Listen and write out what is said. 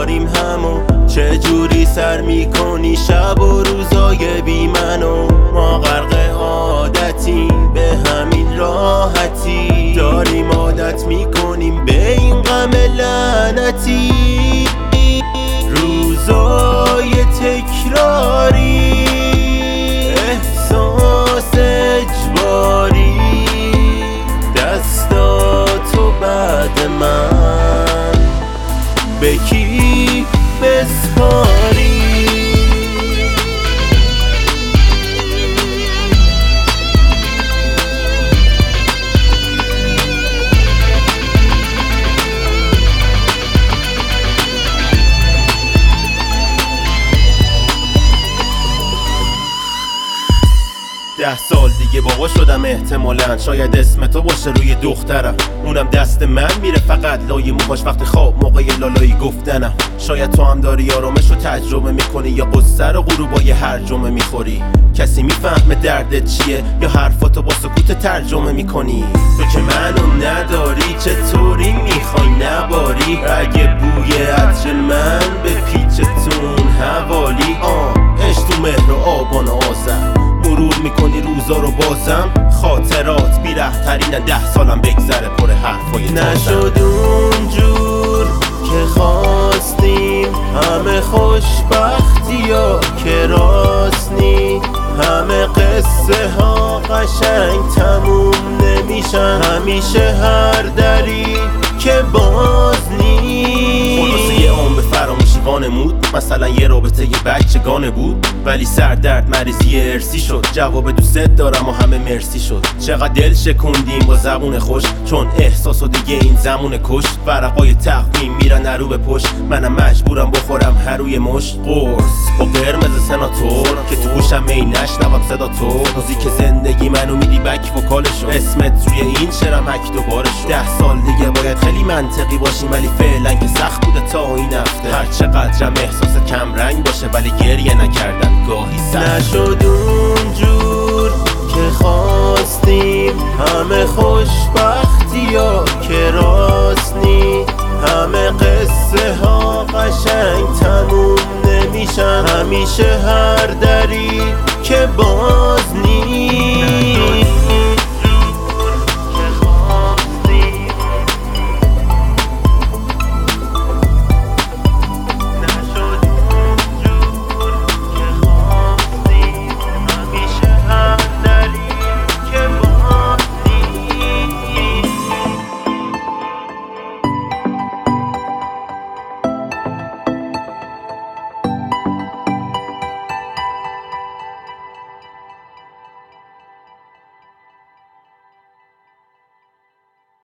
داریم همو چه جوری سر میکنی شب و روزای بی منو ما غرق عادتیم به همین راحتی داریم عادت میکنیم به این غم لعنتی روزای تکراری احساس اجباری دستاتو بعد من به کی بسپاری ده سال دیگه بابا شدم احتمالاً شاید اسم تو باشه روی دخترم اونم دست من میره فقط لای موهاش وقتی خواب موقع لالایی گفتنم شاید تو هم داری آرامش رو تجربه میکنی یا قصه رو غروبای هر جمعه میخوری کسی میفهمه دردت چیه یا حرفاتو با سکوت ترجمه میکنی تو که منو نداری چطوری میخوای نباری اگه بوی عطر من به پیچتون حوالی عشق تو مهر و آبان و آذر مرور میکنی روزا رو بازم خاطرات بیره ترینن 10 سالم بگذره پر حرفای تازم نشد اونجور که خواستیم همه خوشبختی ها که راست نی همه قصه ها قشنگ تموم نمیشن همیشه هر دری که باز نی خلاصه یه عمر فراموشی وانمود مثلا یه رابطه یه بچگانه بود ولی سردرد مریضی ارسی شد جواب دوست دارم و همه مرسی شد چقدر دل شکوندیم با زبون خوش چون احساس و دیگه این زمون کشت ورقای تقویم میرن نرو به پشت منم مجبورم بخورم هروی مشت قرص با قرمز سناتور که تو گوشم می نشنوم صدا تو موزیک زندگی منو میدی بک وکالشو اسمت روی این شعرم هک دوباره شد 10 سال دیگه باید خیلی منطقی باشیم ولی فعلا که سخت بوده تا این هفته هر چقدرم احساس کم رنگ باشه ولی گریه نکردن گاهی سخت نشد اونجور که خواستیم همه خوشبختی ها که راست نی همه قصه ها قشنگ تموم نمیشن همیشه هر دری که با